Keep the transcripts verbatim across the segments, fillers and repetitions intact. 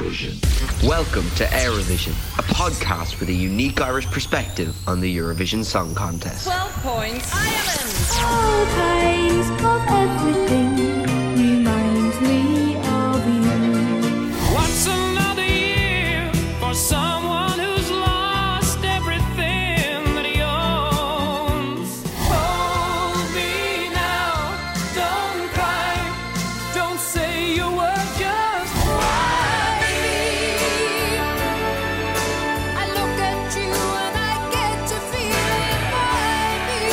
Eurovision. Welcome to Eurovision, a podcast with a unique Irish perspective on the Eurovision Song Contest. twelve points, Ireland! All kinds of everything reminds me of you. What's another year for someone who's lost everything that he owns? Hold me now, don't cry, don't say you were just why me. I look at you and I get to feel it by me.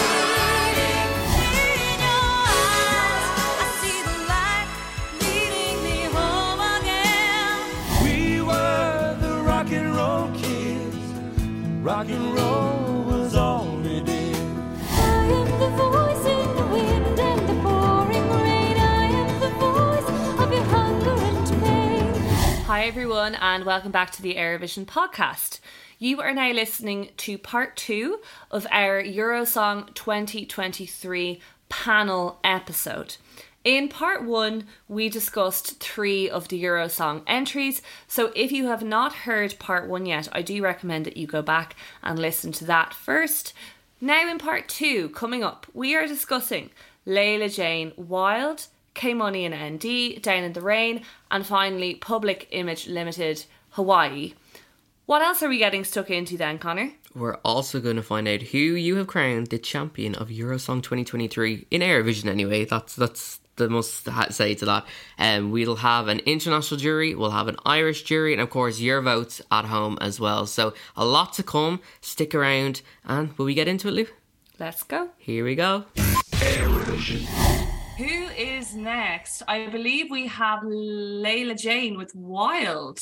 In your eyes, I see the light leading me home again. We were the rock and roll kids. Rock and roll was all we did. I am the voice in the wind and the pouring rain. I am the voice of your hunger and pain. Hi everyone and welcome back to the Eurovision podcast. You are now listening to part two of our Eurosong twenty twenty-three panel episode. In part one, we discussed three of the Eurosong entries, so if you have not heard part one yet, I do recommend that you go back and listen to that first. Now in part two, coming up, we are discussing Leila Jane Wild, K-Money and N D, Down in the Rain, and finally Public Image Limited, Hawaii. What else are we getting stuck into then, Connor? We're also going to find out who you have crowned the champion of Eurosong twenty twenty-three in Eurovision anyway. That's that's the most to say to that. Um, we'll have an international jury, we'll have an Irish jury, and of course your votes at home as well. So a lot to come. Stick around, and will we get into it, Lou? Let's go. Here we go. Eurovision. Who is next? I believe we have Leila Jane with Wild.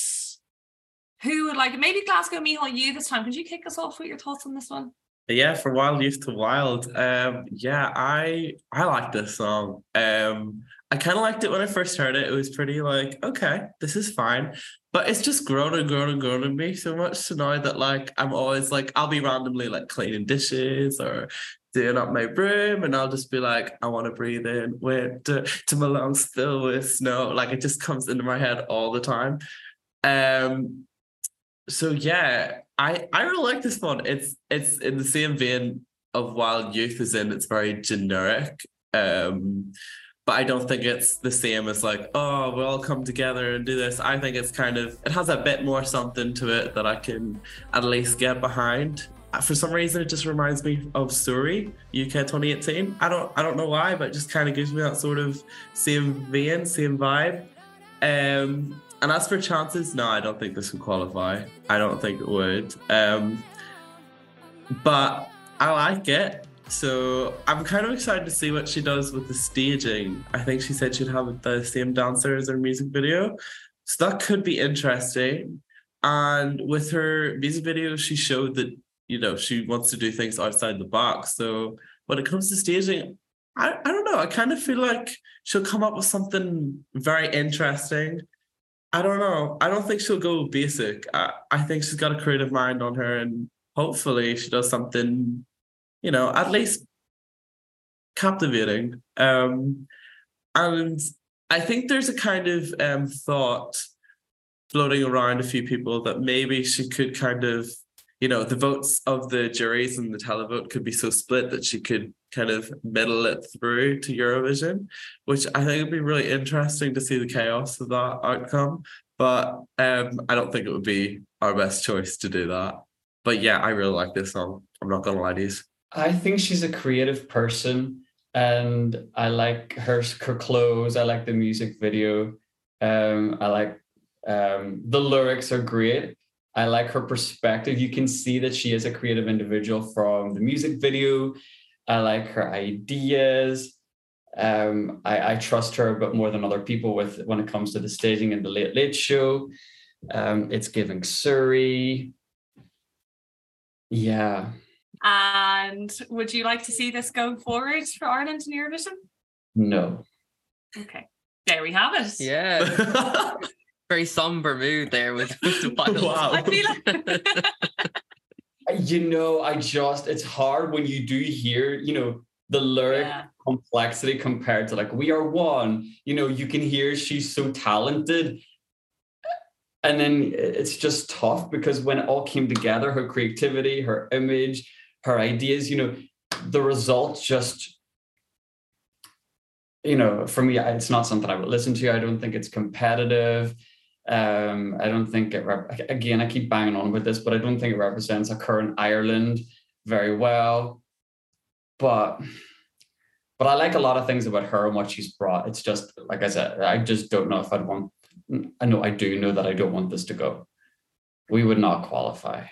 Who would like, maybe Glasgow Micheál, you this time. Could you kick us off with your thoughts on this one? Yeah, for Wild Youth to Wild. Um, yeah, I I like this song. Um, I kind of liked it when I first heard it. It was pretty like, okay, this is fine. But it's just grown and grown and grown on me so much to now that like I'm always like, I'll be randomly like cleaning dishes or doing up my room, and I'll just be like, I want to breathe in with to, to my lungs filled with snow. Like it just comes into my head all the time. Um. So yeah, I, I really like this one. It's it's in the same vein of Wild Youth, as in it's very generic. Um, but I don't think it's the same as like, oh, we'll all come together and do this. I think it's kind of, it has a bit more something to it that I can at least get behind. For some reason, it just reminds me of Suri, U K twenty eighteen. I don't I don't know why, but it just kind of gives me that sort of same vein, same vibe. Um. And as for chances, no, I don't think this would qualify. I don't think it would. Um, but I like it. So I'm kind of excited to see what she does with the staging. I think she said she'd have the same dancer as her music video. So that could be interesting. And with her music video, she showed that, you know, she wants to do things outside the box. So when it comes to staging, I, I don't know. I kind of feel like she'll come up with something very interesting. I don't know. I don't think she'll go basic. I, I think she's got a creative mind on her, and hopefully she does something, you know, at least captivating. Um, and I think there's a kind of um, thought floating around a few people that maybe she could kind of, you know, the votes of the juries and the televote could be so split that she could kind of middle it through to Eurovision, which I think would be really interesting to see the chaos of that outcome. But um, I don't think it would be our best choice to do that. But yeah, I really like this song. I'm not going to lie to you. I think she's a creative person, and I like her, her clothes. I like the music video. Um, I like um, the lyrics are great. I like her perspective. You can see that she is a creative individual from the music video. I like her ideas. Um, I, I trust her a bit more than other people with when it comes to the staging and the Late Late Show. Um, it's giving Suri. Yeah. And would you like to see this going forward for Ireland in Eurovision? No. Okay. There we have it. Yeah. Very somber mood there with, with the Wild. Wow. I feel like You know, I just, it's hard when you do hear, you know, the lyric yeah. complexity compared to like, we are one, you know, you can hear she's so talented. And then it's just tough because when it all came together, her creativity, her image, her ideas, you know, the result just, you know, for me, it's not something I would listen to. I don't think it's competitive. Um, I don't think it, rep- again, I keep banging on with this, but I don't think it represents a current Ireland very well. But, but I like a lot of things about her and what she's brought. It's just, like I said, I just don't know if I'd want, I know I do know that I don't want this to go. We would not qualify.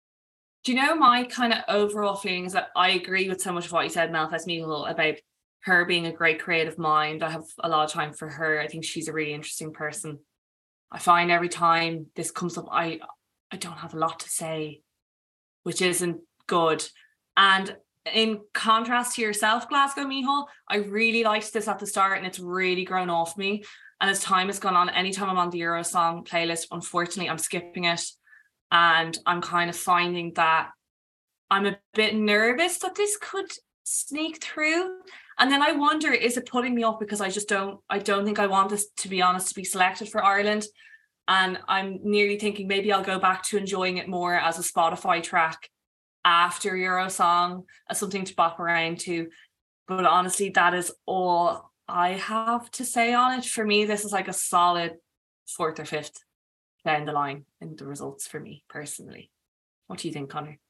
Do you know my kind of overall feeling is that I agree with so much of what you said, Melfest Micheal, about her being a great creative mind. I have a lot of time for her. I think she's a really interesting person. I find every time this comes up, I I don't have a lot to say, which isn't good. And in contrast to yourself, Glasgow Micheal, I really liked this at the start and it's really grown off me. And as time has gone on, anytime I'm on the Eurosong playlist, unfortunately, I'm skipping it. And I'm kind of finding that I'm a bit nervous that this could sneak through. And then I wonder, is it putting me off because I just don't, I don't think I want this, to be honest, to be selected for Ireland. And I'm nearly thinking maybe I'll go back to enjoying it more as a Spotify track after Eurosong, as something to bop around to. But honestly, that is all I have to say on it. For me, this is like a solid fourth or fifth down the line in the results for me personally. What do you think, Connor?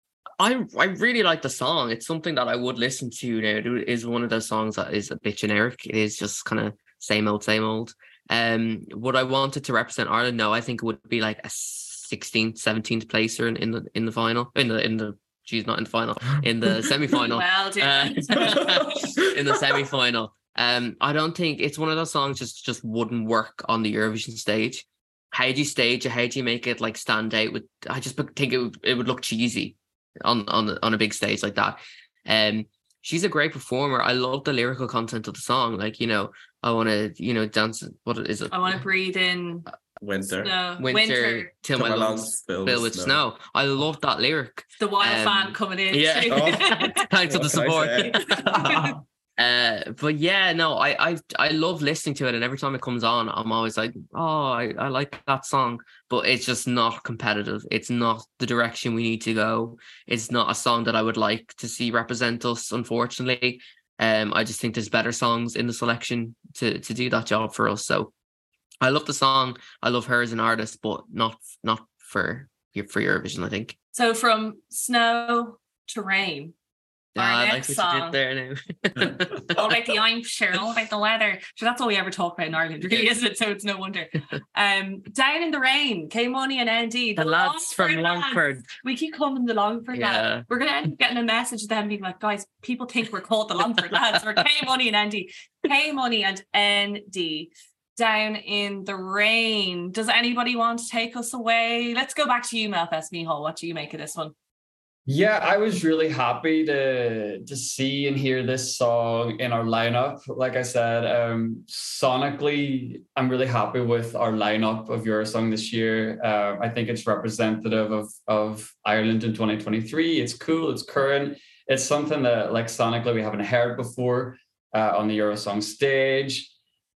I I really like the song. It's something that I would listen to now. It is one of those songs that is a bit generic. It is just kind of same old, same old. Um, would I want it to represent Ireland? No, I think it would be like a sixteenth, seventeenth placer in, in the in the final. In the in the geez, not in the final, in the semi-final. Well done. Uh, in the semi-final. Um, I don't think it's one of those songs just just wouldn't work on the Eurovision stage. How do you stage it? How do you make it like stand out? With I just think it would, it would look cheesy on on on a big stage like that. Um, she's a great performer. I love the lyrical content of the song. Like, you know, I want to, you know, dance. What is it? I want to breathe in Winter. snow. Winter, Winter. till Till my my lungs lungs fill fill with with snow. snow. I love that lyric. The wild Um, fan coming in. yeah. too. Oh. Thanks for the What can I support. say? Uh, but yeah, no, I, I I love listening to it, and every time it comes on, I'm always like, oh, I, I like that song, but it's just not competitive. It's not the direction we need to go. It's not a song that I would like to see represent us, unfortunately. Um, I just think there's better songs in the selection to to do that job for us. So I love the song. I love her as an artist, but not not for for Eurovision, I think. So from snow to rain. Our Yeah, I like next what song. you did there now. All about the I'm sure, all about the weather. So that's all we ever talk about in Ireland, really, isn't it? So it's no wonder. Um, Down in the Rain, K Money and N D. The lads from Longford lads. Longford. We keep calling them the Longford Yeah. lads. We're going to end up getting a message to them being like, guys, people think we're called the Longford lads. We're K Money and N D. K Money and N D. Down in the Rain. Does anybody want to take us away? Let's go back to you, Melfest Micheal. What do you make of this one? Yeah, I was really happy to to see and hear this song in our lineup. Like I said, um, sonically, I'm really happy with our lineup of Eurosong this year. Uh, I think it's representative of of Ireland in twenty twenty-three. It's cool. It's current. It's something that, like, sonically we haven't heard before uh, on the Eurosong stage.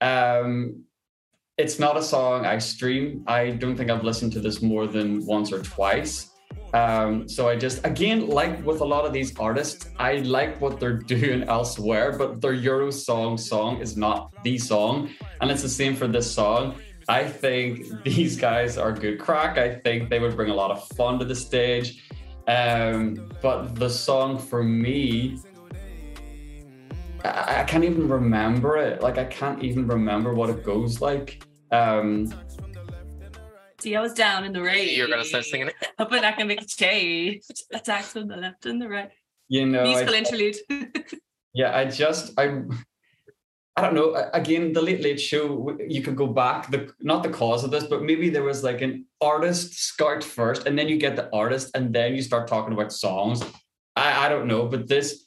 Um, it's not a song I stream. I don't think I've listened to this more than once or twice. Um, so I just, again, like with a lot of these artists, I like what they're doing elsewhere, but their Eurosong song is not the song. And it's the same for this song. I think these guys are good crack. I think they would bring a lot of fun to the stage. Um, but the song for me, I, I can't even remember it. Like, I can't even remember what it goes like. Um, See, I was down in the rain. You're gonna start singing it. Hoping I can make a change. Attacks on the left and the right. you know, Musical I, interlude. yeah, I just, I, I don't know. Again, the Late Late Show, you could go back, the not the cause of this, but maybe there was like an artist scout first, and then you get the artist, and then you start talking about songs. I, I don't know, but this,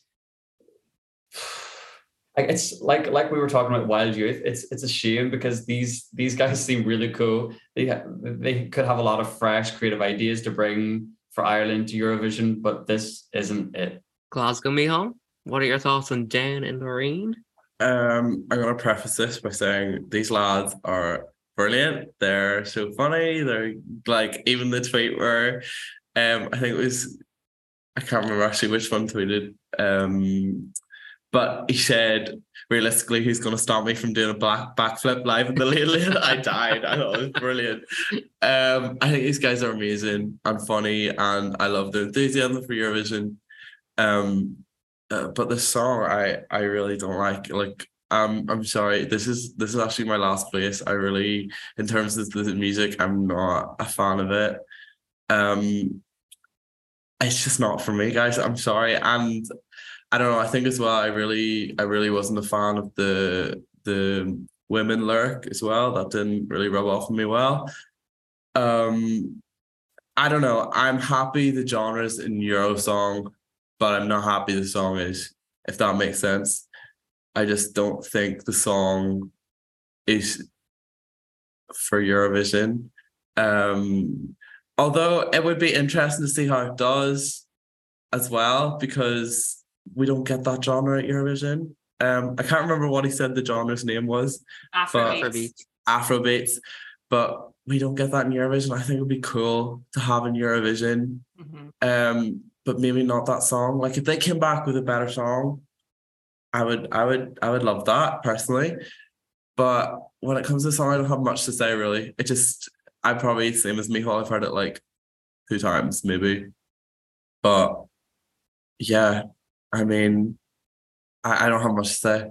like, it's like like we were talking about Wild Youth. It's it's a shame because these these guys seem really cool. They ha- they could have a lot of fresh, creative ideas to bring for Ireland to Eurovision, but this isn't it. Glasgow Micheal, what are your thoughts on Down in the Rain? Um, I'm going to preface this by saying these lads are brilliant. They're so funny. They're like even the tweet where um I think it was I can't remember actually which one tweeted. Um but he said realistically who's gonna stop me from doing a black backflip live in the late late. I died. I thought it was brilliant. Um I think these guys are amazing and funny and I love their enthusiasm for Eurovision. Um uh, but the song I I really don't like. Like um I'm sorry, this is this is actually my last place. I really in terms of the music, I'm not a fan of it. Um it's just not for me, guys. I'm sorry. And I don't know, I think as well, I really I really wasn't a fan of the the women lyric as well. That didn't really rub off on me well. Um I don't know. I'm happy the genre's in Eurosong, but I'm not happy the song is, if that makes sense. I just don't think the song is for Eurovision. Um, although it would be interesting to see how it does as well, because we don't get that genre at Eurovision. Um, I can't remember what he said the genre's name was. Afrobeats. Afrobeat. Afrobeats, but we don't get that in Eurovision. I think it would be cool to have in Eurovision. Mhm. Um, but maybe not that song. Like if they came back with a better song, I would, I would, I would love that personally. But when it comes to the song, I don't have much to say really. It just, I probably same as Michal. I've heard it like two times maybe, but yeah, I mean, I, I don't have much to say.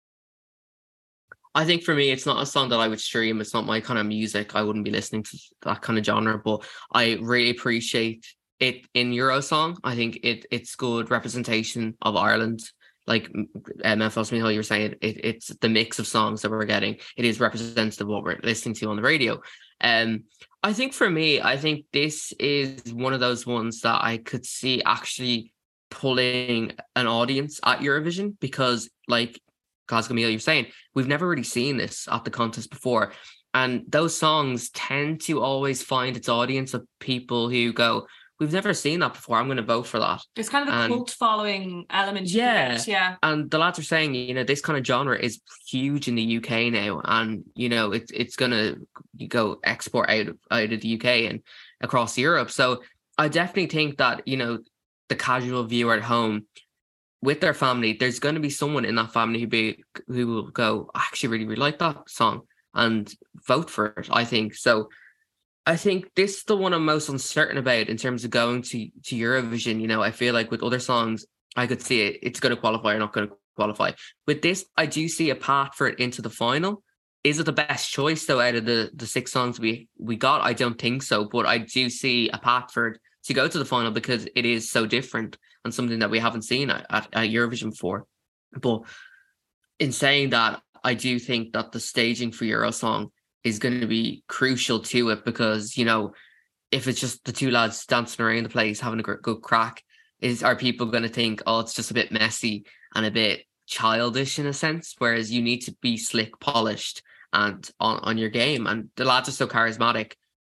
I think for me, it's not a song that I would stream. It's not my kind of music. I wouldn't be listening to that kind of genre, but I really appreciate it in Eurosong. I think it it's good representation of Ireland. Like um, Michal, you were saying, it, it's the mix of songs that we're getting. It is representative of what we're listening to on the radio. Um, I think for me, I think this is one of those ones that I could see actually pulling an audience at Eurovision because, like Glasgow Meal, you're saying, we've never really seen this at the contest before. And those songs tend to always find its audience of people who go, we've never seen that before. I'm going to vote for that. It's kind of the And- cult following element. you Yeah. get, yeah. And the lads are saying, you know, this kind of genre is huge in the U K now. And, you know, it's it's going to go export out of, out of the U K and across Europe. So I definitely think that, you know, the casual viewer at home with their family, there's going to be someone in that family who be who will go, I actually really, really like that song and vote for it, I think. So I think this is the one I'm most uncertain about in terms of going to, to Eurovision. You know, I feel like with other songs, I could see it, it's going to qualify or not going to qualify. With this, I do see a path for it into the final. Is it the best choice, though, out of the, the six songs we, we got? I don't think so, but I do see a path for it to go to the final because it is so different and something that we haven't seen at, at, at Eurovision before. But in saying that, I do think that the staging for Eurosong is going to be crucial to it because, you know, if it's just the two lads dancing around the place having a gr- good crack, is are people going to think, oh, it's just a bit messy and a bit childish in a sense, whereas you need to be slick, polished and on, on your game. And the lads are so charismatic,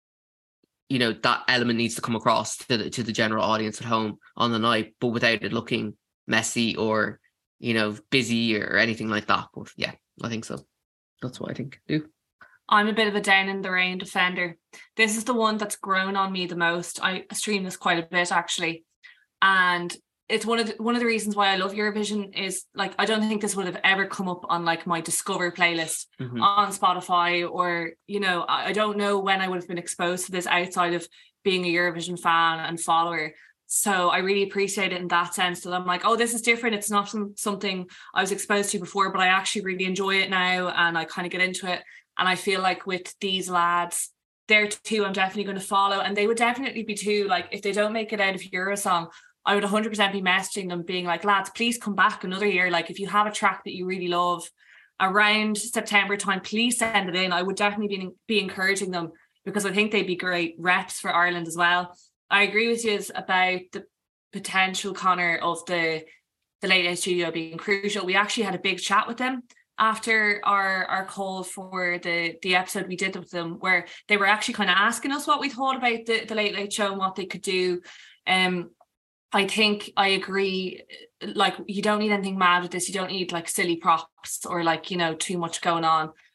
you know, that element needs to come across to the, to the general audience at home on the night, but without it looking messy or, you know, busy or anything like that. But yeah, I think so. That's what I think. Do. I'm a bit of a down in the rain defender. This is the one that's grown on me the most. I stream this quite a bit actually. And it's one of the, one of the reasons why I love Eurovision is like, I don't think this would have ever come up on like my Discover playlist Mhm. on Spotify or, you know, I, I don't know when I would have been exposed to this outside of being a Eurovision fan and follower. So I really appreciate it in that sense that I'm like, oh, this is different. It's not some, something I was exposed to before, but I actually really enjoy it now and I kind of get into it. And I feel like with these lads, they're two I'm definitely going to follow. And they would definitely be two, like if they don't make it out of Eurosong, I would one hundred percent be messaging them being like, lads, please come back another year. Like if you have a track that you really love around September time, please send it in. I would definitely be, be encouraging them because I think they'd be great reps for Ireland as well. I agree with you about the potential, Connor, of the, the Late Late Studio being crucial. We actually had a big chat with them after our, our call for the, the episode we did with them, where they were actually kind of asking us what we thought about the, the Late Late Show and what they could do. Um, I think I agree, like you don't need anything mad with this. You don't need like silly props or like, you know, too much going on.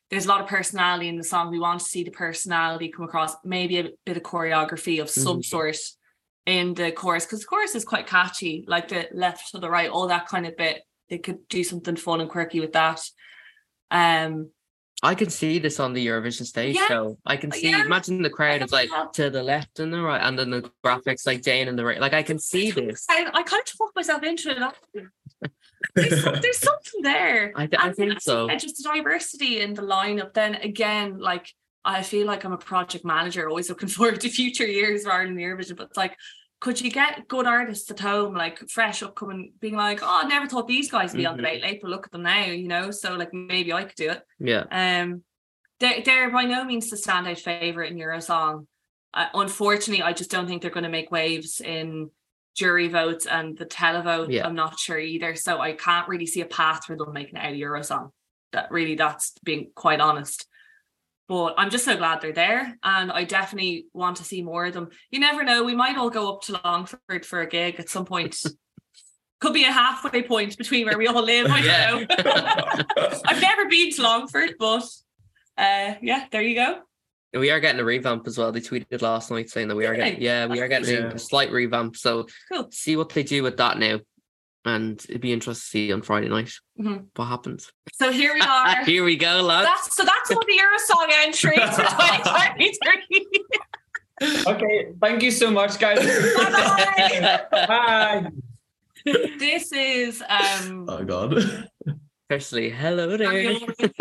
there's a lot of personality in the song. We want to see the personality come across, maybe a bit of choreography of some Mhm. sort in the chorus, because the chorus is quite catchy, like the left to the right, all that kind of bit. They could do something fun and quirky with that. Um, I can see this on the Eurovision stage, Yeah. so I can see. Yeah. Imagine the crowd is like Yeah. to the left and the right, and then the graphics like Jane and the right. Like I can see this. I, I kind of talked myself into it. actually. There's, some- there's something there. I, th- I And think as so. you said, just the diversity in the lineup. Then again, like I feel like I'm a project manager, always looking forward to future years rather than the Eurovision. But it's like, could you get good artists at home, like fresh upcoming, being like, oh, I never thought these guys would be on the Mhm. Late Late, but look at them now, you know? So like maybe I could do it. Yeah. Um, they're, they're by no means the standout favorite in Eurosong. Uh, unfortunately, I just don't think they're going to make waves in jury votes and the televote. Yeah. I'm not sure either. So I can't really see a path for them making it out of Eurosong. That really, that's being quite honest. But I'm just so glad they're there, and I definitely want to see more of them. You never know, we might all go up to Longford for a gig at some point. Could be a halfway point between where we all live. I Yeah. don't know. I've never been to Longford, but uh, yeah, there you go. We are getting a revamp as well. They tweeted last night saying that we are Really? getting, yeah, we are getting Yeah. a slight revamp. So Cool. see what they do with that now, and it'd be interesting to see on Friday night Mhm. what happens. So here we are. Here we go, lads. That's so that's all the Eurosong entries for twenty twenty-three. Okay, thank you so much, guys. Bye-bye. Bye. This is um Oh god. Firstly, hello there.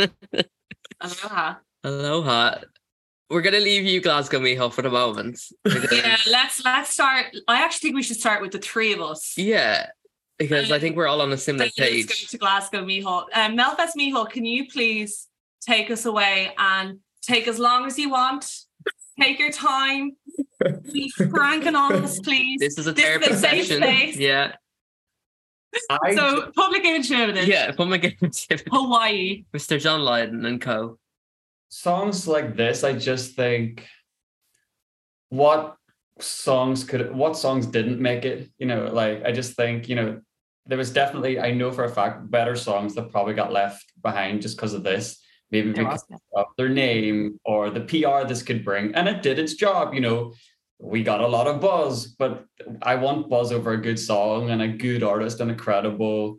Aloha. Aloha. We're gonna leave you, Glasgow Miho, for the moment. because- Yeah, let's let's start. I actually think we should start with the three of us. yeah, because I think we're all on a similar Then let's page. go to Glasgow Miho. Um, Melfest Miho, can you please take us away and take as long as you want? Take your time. Be frank and honest, please. This is a This is therapy a safe session. space. Yeah, I So, public image evidence. yeah. If I'm against Hawaii. Mister John Lydon and co. songs like this, I just think what songs could what songs didn't make it, you know, like I just think, you know, there was definitely, I know for a fact, better songs that probably got left behind just because of this, maybe There because was. of their name or the P R this could bring, and it did its job, you know. We got a lot of buzz, but I want buzz over a good song and a good artist and a credible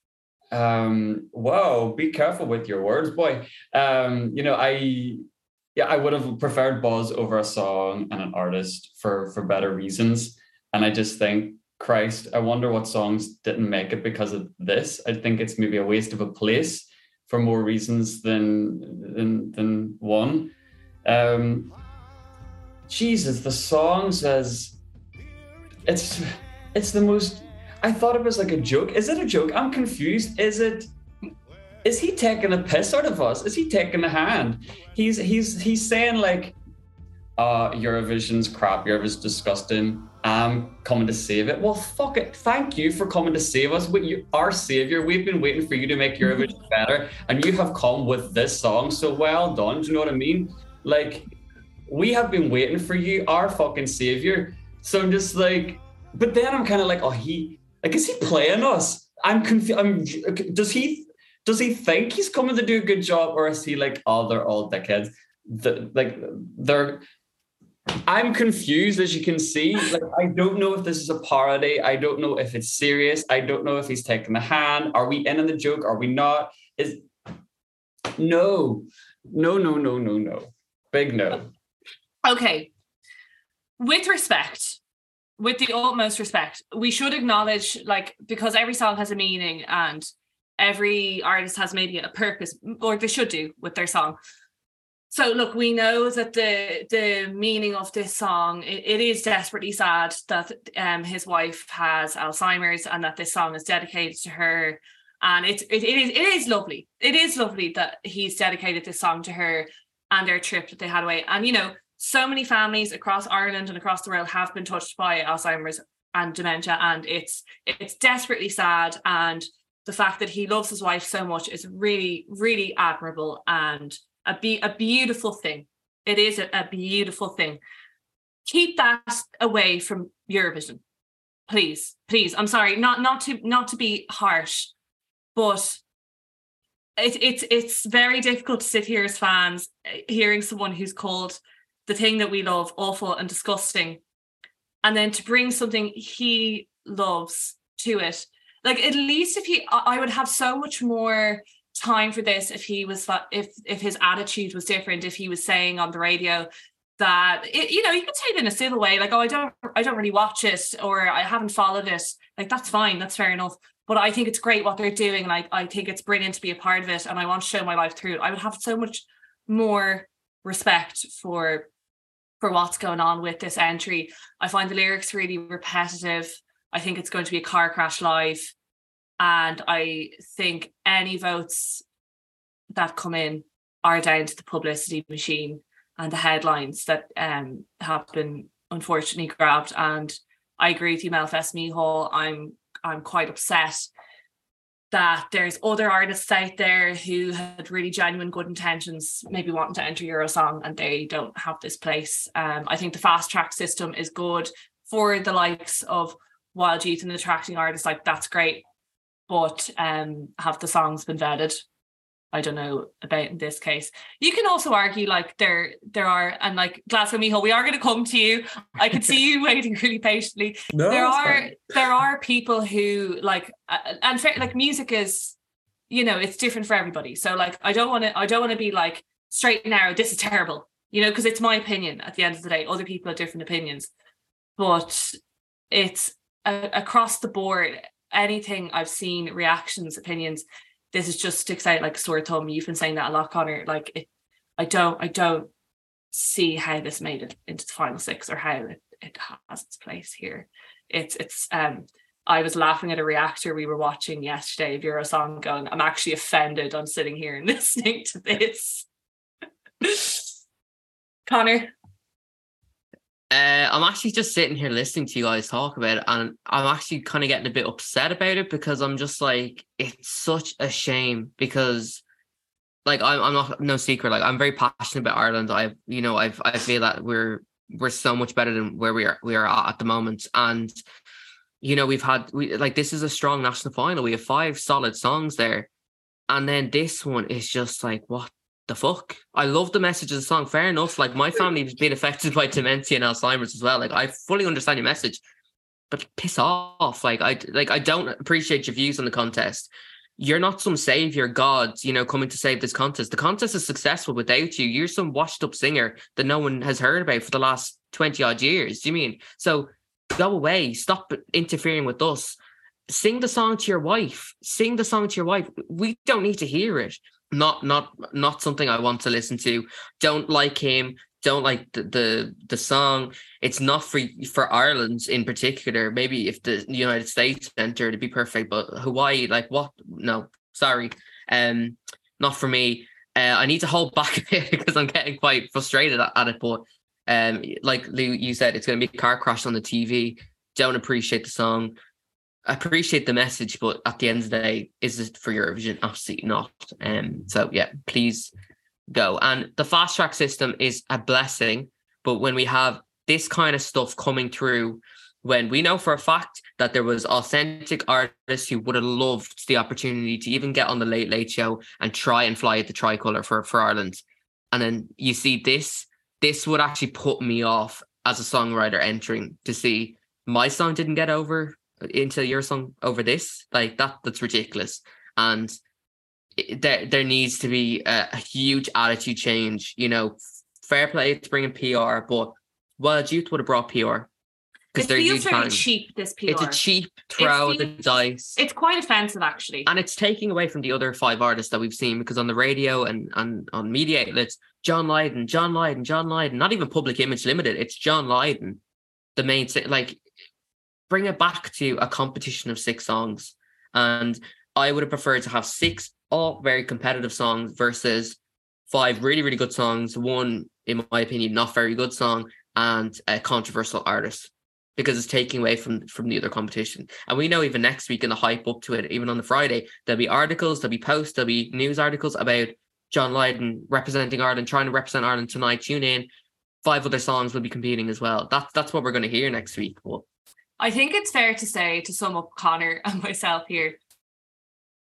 um whoa, be careful with your words, boy. Um you know, I yeah I would have preferred buzz over a song and an artist for for better reasons, and I just think, Christ, I wonder what songs didn't make it because of this. I think it's maybe a waste of a place for more reasons than than than one. um Jesus, the song says it's it's the most. I thought it was like a joke. Is it a joke? I'm confused. Is it? Is he taking a piss out of us? Is he taking a hand? He's he's he's saying like, uh, Eurovision's crap. Eurovision's disgusting. I'm coming to save it. Well, fuck it. Thank you for coming to save us. We, you, our savior. We've been waiting for you to make Eurovision better, and you have come with this song. So well done. Do you know what I mean? Like, we have been waiting for you, our fucking savior. So I'm just like, but then I'm kind of like, oh, he. Like, is he playing us? I'm confused. I'm, does he does he think he's coming to do a good job, or is he like, oh, they're all dickheads? The, like, they're. I'm confused, as you can see. Like, I don't know if this is a parody. I don't know if it's serious. I don't know if he's taking the hand. Are we in on the joke? Are we not? Is no, no, no, no, no, no. Big no. Okay. With respect, with the utmost respect, we should acknowledge, like, because every song has a meaning and every artist has maybe a purpose, or they should do with their song. So look, we know that the the meaning of this song, it, it is desperately sad that um his wife has Alzheimer's and that this song is dedicated to her. And it, it, it is it is lovely. It is lovely that he's dedicated this song to her and their trip that they had away. And, you know, so many families across Ireland and across the world have been touched by Alzheimer's and dementia, and it's it's desperately sad. And the fact that he loves his wife so much is really, really admirable and a be a beautiful thing. It is a, a beautiful thing. Keep that away from Eurovision, please, please. I'm sorry, not not to not to be harsh, but it, it's it's very difficult to sit here as fans, uh, hearing someone who's called the thing that we love awful and disgusting, and then to bring something he loves to it. Like, at least if he, I I would have so much more time for this if he was, fa- if if his attitude was different, if he was saying on the radio that, it, you know, you can say it in a civil way, like, oh, I don't, I don't really watch it, or I haven't followed it. Like, that's fine, that's fair enough. But I think it's great what they're doing, and I, I think it's brilliant to be a part of it, and I want to show my life through it. I would have so much more respect for for what's going on with this entry. I find the lyrics really repetitive. I think it's going to be a car crash live, and I think any votes that come in are down to the publicity machine and the headlines that um, have been unfortunately grabbed. And I agree with you, Melfest Mihal. I'm I'm quite upset that there's other artists out there who had really genuine good intentions, maybe wanting to enter Eurosong, and they don't have this place. Um, I think the fast track system is good for the likes of Wild Youth and attracting artists, like, that's great. But um, have the songs been vetted? I don't know about in this case. You can also argue, like, there there are, and like Glasgow Mihal, we are going to come to you. I can see you waiting really patiently. No, there it's are fine. there are people who like, uh, and fa- like music is, you know, it's different for everybody. So like, I don't want to I don't want to be like straight and narrow, this is terrible, you know, because it's my opinion at the end of the day. Other people have different opinions, but it's uh, across the board. Anything I've seen, reactions, opinions, this is just sticks out like a sore thumb. You've been saying that a lot, Connor. Like, it, I don't, I don't see how this made it into the final six, or how it, it has its place here. It's, it's. Um, I was laughing at a reactor we were watching yesterday of Eurosong, going, "I'm actually offended. I'm sitting here and listening to this." Connor. Uh, I'm actually just sitting here listening to you guys talk about it, and I'm actually kind of getting a bit upset about it, because I'm just like, it's such a shame, because like, I'm, I'm not no secret, like, I'm very passionate about Ireland. I, you know, I've, I feel that we're, we're so much better than where we are, we are at, at the moment. And, you know, we've had, we like, this is a strong national final. We have five solid songs there. And then this one is just like, what the fuck? I love the message of the song. Fair enough. Like, my family has been affected by dementia and Alzheimer's as well. Like, I fully understand your message, but piss off. Like, I like I don't appreciate your views on the contest. You're not some savior god, you know, coming to save this contest. The contest is successful without you. You're some washed up singer that no one has heard about for the last twenty odd years. Do you mean? So go away. Stop interfering with us. Sing the song to your wife. Sing the song to your wife. We don't need to hear it. Not, not, not something I want to listen to. Don't like him. Don't like the, the the song. It's not for for Ireland in particular. Maybe if the United States entered, it'd be perfect. But Hawaii, like, what? No, sorry. Um, not for me. Uh, I need to hold back a bit because I'm getting quite frustrated at, at it. But um, like Lou, you said, it's going to be a car crash on the T V. Don't appreciate the song. I appreciate the message, but at the end of the day, is it for Eurovision? Absolutely not. Um, so yeah, please go. And the fast track system is a blessing, but when we have this kind of stuff coming through, when we know for a fact that there was authentic artists who would have loved the opportunity to even get on the Late Late Show and try and fly at the tricolour for, for Ireland, and then you see this, this would actually put me off as a songwriter entering to see my song didn't get over into your song over this. Like, that that's ridiculous. And it, there there needs to be a, a huge attitude change. You know, fair play to bringing P R, but Wild Youth would have brought P R, because It they're feels huge very fans. cheap, this P R. It's a cheap throw of the feels- dice. It's quite offensive, actually. And it's taking away from the other five artists that we've seen, because on the radio and, and on media outlets, John Lydon, John Lydon, John Lydon, not even Public Image Limited, it's John Lydon, the main thing. Like, bring it back to a competition of six songs. And I would have preferred to have six all very competitive songs versus five really, really good songs, one, in my opinion, not very good song, and a controversial artist, because it's taking away from, from the other competition. And we know even next week in the hype up to it, even on the Friday, there'll be articles, there'll be posts, there'll be news articles about John Lydon representing Ireland, trying to represent Ireland tonight. Tune in. Five other songs will be competing as well. That's that's what we're going to hear next week. But I think it's fair to say, to sum up Connor and myself here,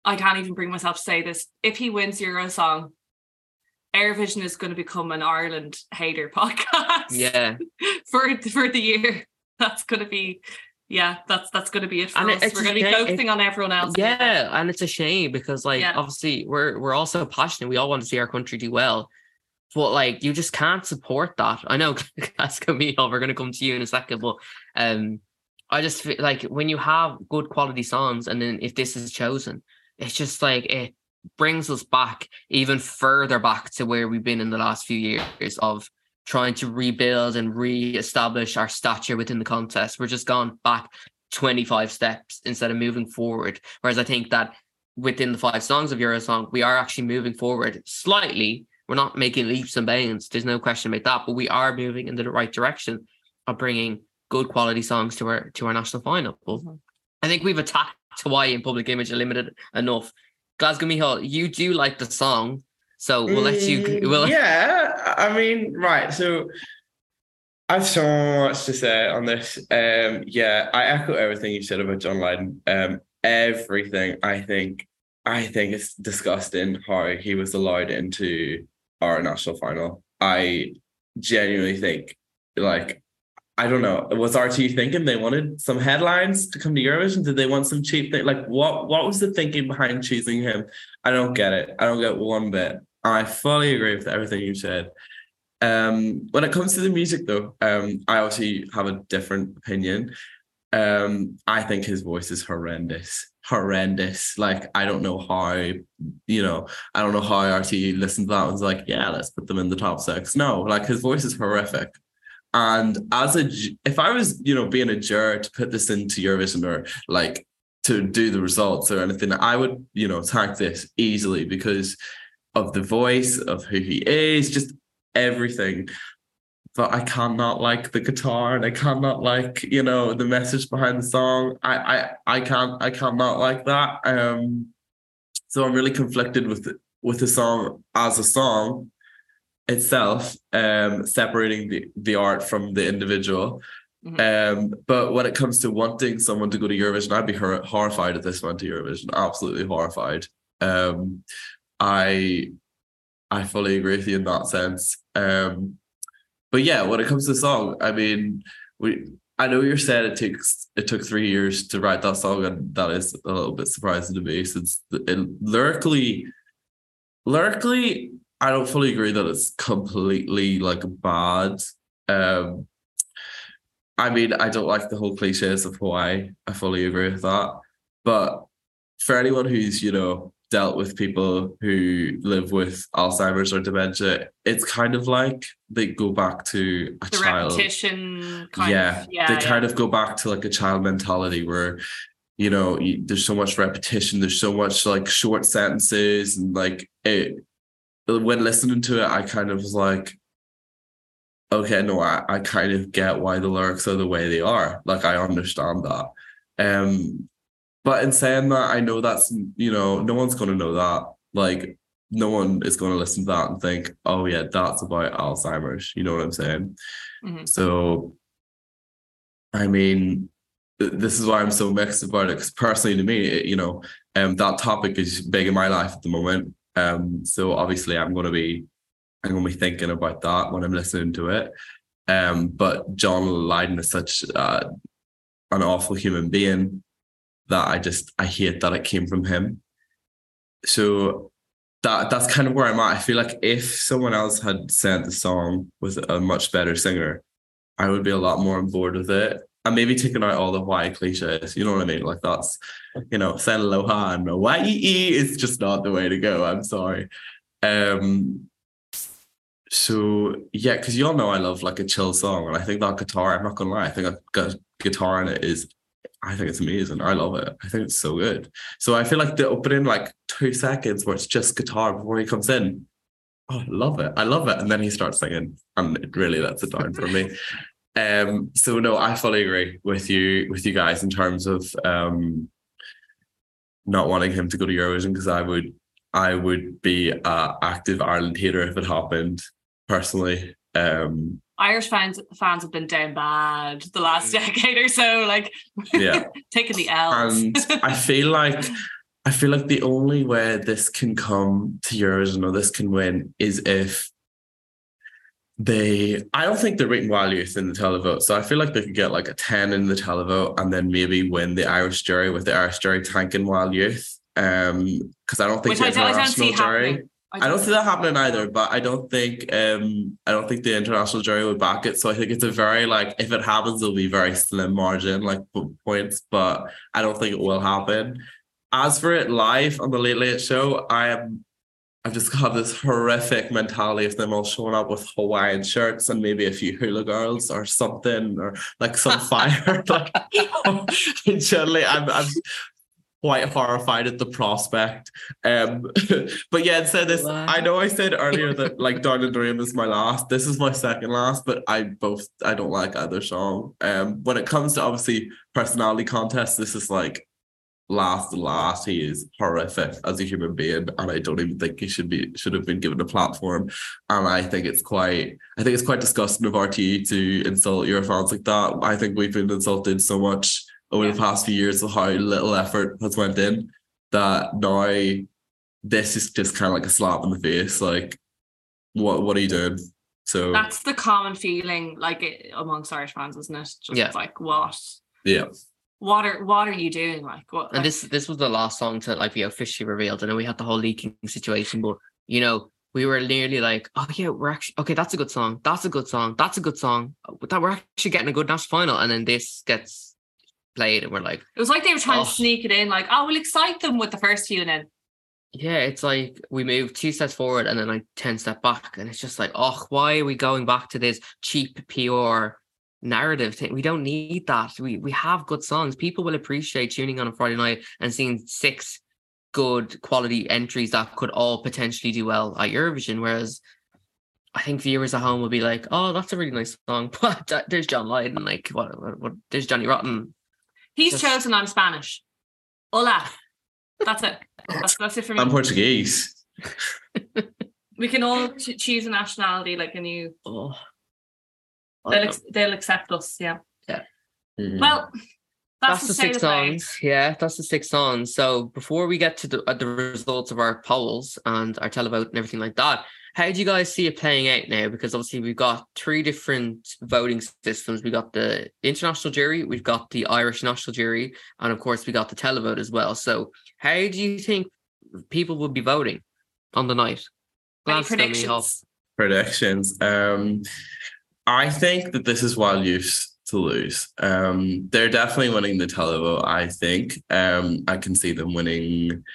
I can't even bring myself to say this. If he wins Eurosong, Eurovision is going to become an Ireland hater podcast. Yeah. for for the year. That's going to be, yeah, that's that's going to be it for And us. it's We're a going to be shame- focusing on everyone else. Yeah, and it's a shame because, like, Yeah. obviously we're we're all so passionate. We all want to see our country do well, but like, you just can't support that. I know, that's gonna be. We're gonna come to you in a second, but um, I just feel like when you have good quality songs, and then if this is chosen, it's just like it brings us back even further back to where we've been in the last few years of trying to rebuild and re-establish our stature within the contest. We're just gone back twenty-five steps instead of moving forward. Whereas I think that within the five songs of Eurosong, we are actually moving forward slightly. We're not making leaps and bounds. There's no question about that, but we are moving in the right direction of bringing good quality songs to our to our national final. But Mhm. I think we've attacked Hawaii in Public Image Limited enough. Glasgow Michal, you do like the song, so we'll let you. Mm, We'll, yeah, I mean, right. So I've so much to say on this. Um, yeah, I echo everything you said about John Lydon. Um, everything. I think, I think it's disgusting how he was allowed into our national final. I genuinely think, like, I don't know. Was R T thinking they wanted some headlines to come to Eurovision? Did they want some cheap thing? Like, what? What was the thinking behind choosing him? I don't get it. I don't get one bit. I fully agree with everything you said. Um, when it comes to the music, though, um, I obviously have a different opinion. Um, I think his voice is horrendous, horrendous. Like, I don't know how, you know, I don't know how R T listened to that and was like, yeah, let's put them in the top six. No, like, his voice is horrific. And as a, ju- if I was, you know, being a juror to put this into Eurovision or like to do the results or anything, I would, you know, tank this easily because of the voice, of who he is, just everything. But I cannot like the guitar and I cannot like, you know, the message behind the song. I I I can't I cannot like that. Um, so I'm really conflicted with the, with the song as a song itself, um, separating the, the art from the individual. Mhm. Um, but when it comes to wanting someone to go to Eurovision, I'd be hor- horrified if this went to Eurovision. Absolutely horrified. Um, I I fully agree with you in that sense. Um, but yeah, when it comes to the song, I mean, we I know you said it takes it took three years to write that song, and that is a little bit surprising to me since it, lyrically, lyrically. I don't fully agree that it's completely like bad. Um, I mean, I don't like the whole cliches of Hawaii. I fully agree with that. But for anyone who's, you know, dealt with people who live with Alzheimer's or dementia, it's kind of like they go back to a The child. repetition kind yeah, of. Yeah. they yeah. kind of go back to like a child mentality where, you know, you, there's so much repetition, there's so much like short sentences, and like it. When listening to it, I kind of was like, okay, no, I, I kind of get why the lyrics are the way they are. Like, I understand that. Um, but in saying that, I know that's, you know, no one's going to know that. Like, no one is going to listen to that and think, oh, yeah, that's about Alzheimer's. You know what I'm saying? Mhm. So, I mean, th- this is why I'm so mixed about it. Because personally, to me, it, you know, um, that topic is big in my life at the moment. Um, so obviously I'm going to be, I'm going to be thinking about that when I'm listening to it. Um, but John Lydon is such uh, an awful human being that I just, I hate that it came from him. So that that's kind of where I'm at. I feel like if someone else had sent the song with a much better singer, I would be a lot more on board with it. And maybe taking out all the Hawaii cliches, you know what I mean? Like that's, you know, send aloha and Hawaii is just not the way to go. I'm sorry. Um, so yeah, because you all know I love like a chill song, and I think that guitar, I'm not gonna lie, I think that guitar in it is, I think it's amazing. I love it. I think it's so good. So I feel like the opening like two seconds where it's just guitar before he comes in, oh, I love it. I love it. And then he starts singing, and it really lets it down for me. Um, so no, I fully agree with you, with you guys in terms of um, not wanting him to go to Eurovision, because I would, I would be an active Ireland hater if it happened. Personally, um, Irish fans fans have been down bad the last decade or so, like yeah, taking the L's. and I feel like I feel like the only way this can come to Eurovision or this can win is if they, I don't think they're rating Wild Youth in the televote. So I feel like they could get like a ten in the televote and then maybe win the Irish jury with the Irish jury tanking Wild Youth. Um, because I don't think Which the I don't, I don't international see jury. happening. I don't see that happening either, but I don't think um I don't think the international jury would back it. So I think it's a very like if it happens, it'll be very slim margin, like points, but I don't think it will happen. As for it live on the Late Late Show, I am I've just got this horrific mentality of them all showing up with Hawaiian shirts and maybe a few hula girls or something, or like some fire. Like, generally, I'm I'm quite horrified at the prospect. Um, but yeah, instead this, I know I said earlier that like Down and Dream is my last. This is my second last, but I both I don't like either song. Um, when it comes to obviously personality contests, this is like last to last. He is horrific as a human being, and I don't even think he should be should have been given a platform. And I think it's quite I think it's quite disgusting of R T E to insult your fans like that. I think we've been insulted so much over yeah. the past few years of how little effort has went in that now this is just kind of like a slap in the face. Like, what what are you doing? So that's the common feeling, like it, amongst Irish fans, isn't it? Just yeah. like what? Yeah. What are what are you doing? Like what? And like, this this was the last song to like be officially revealed. I know we had the whole leaking situation, but you know we were nearly like, oh yeah, we're actually okay. That's a good song. That's a good song. That's a good song. That we're actually getting a good national final, and then this gets played, and we're like, it was like they were trying oh. to sneak it in. Like, oh, we'll excite them with the first tune in. Yeah, it's like we move two steps forward and then like ten step back, and it's just like, oh, why are we going back to this cheap P R narrative thing? We don't need that. We we have good songs. People will appreciate tuning on a Friday night and seeing six good quality entries that could all potentially do well at Eurovision. Whereas I think viewers at home will be like, oh, that's a really nice song, but there's John Lydon, like what, what, what there's Johnny Rotten. He's Just... chosen on Spanish. Hola. That's it. That's, that's it for me. I'm Portuguese. We can all ch- choose a nationality, like a new. Oh. They'll, ex- they'll accept us, yeah. Yeah. Mm. Well, that's, that's the, the state six of play. songs. Yeah, that's the six songs. So before we get to the, uh, the results of our polls and our televote and everything like that, how do you guys see it playing out now? Because obviously we've got three different voting systems. We got the international jury, we've got the Irish national jury, and of course we got the televote as well. So how do you think people will be voting on the night? Any Gladstone, predictions? Micheál. Predictions. Um, I think that this is Wild Youth to lose. Um, they're definitely winning the televote, I think. Um, I can see them winning.